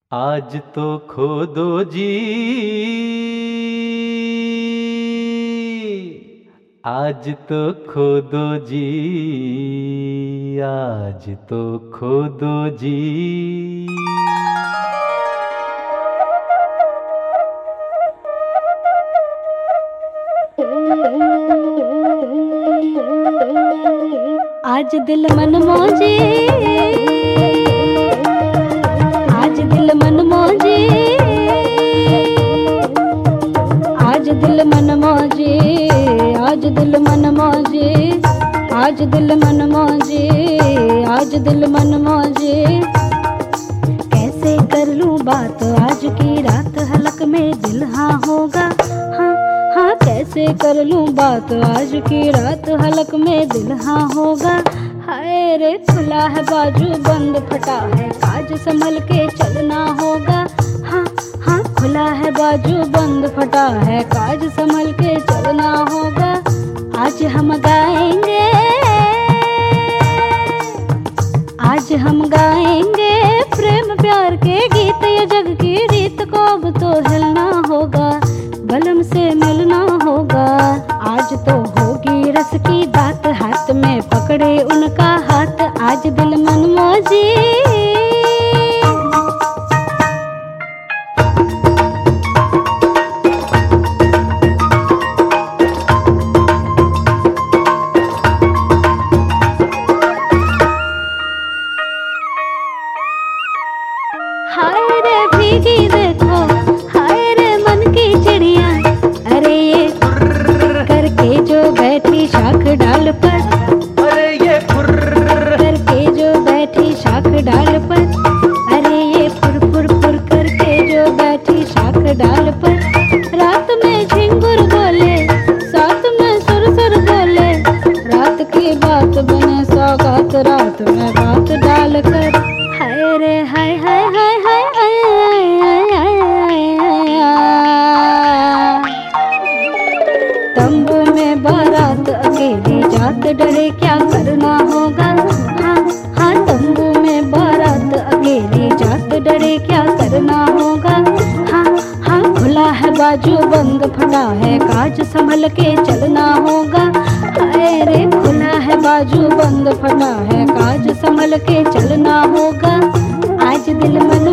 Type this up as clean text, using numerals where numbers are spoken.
आज तो खो दो जी, आज तो खो दो जी, आज तो खो दो जी। आज दिल मन मौजे, आज दिल मन मौजे, आज दिल मन मौजे, आज दिल मन मौजे, आज दिल मन मौजे, आज दिल मन मौजे। कैसे कर लूं बात आज की रात, हलक में दिल हाँ होगा, हाँ हाँ। कैसे कर लूं बात आज की रात, हलक में दिल हाँ होगा। हाय रे खुला है बाजू, बंद फटा है काज, संभल के चलना होगा। हाँ हाँ खुला है बाजू, बंद फटा है काज, संभल के चलना होगा। आज हम गाएंगे, आज हम गाएंगे प्रेम प्यार के गीत, ये जग की रीत को अब तो हिलना होगा, बलम से मिलना होगा। आज तो होगी रस की बात, हाथ में पकड़े उनका हाथ, आज दिल मन मौजी। हाय रे भीगी देखो, हाय रे मन की चिड़िया, अरे ये करके जो बैठी शाख डाल पर, अरे ये करके जो बैठी शाख डाल पर, अरे ये फुर फुर फुर करके जो बैठी शाख डाल पर। रात में झिंगुर बोले, साथ में सुर सुर बोले, रात की बात बने सौगात, रात में बात डाल कर। हाय रे हाय हाय हाय हाय तंबू में बारात अकेली जात, डरे क्या करना होगा। हाँ हाँ तंबू में बारात अकेली जात, डरे क्या करना होगा। हाँ हाँ खुला है बाजू, बंद फटा है काज, संभल के चलना होगा। हाय रे खुला है बाजू, बंद फटा है काज, संभल के चलना होगा। आज दिल मन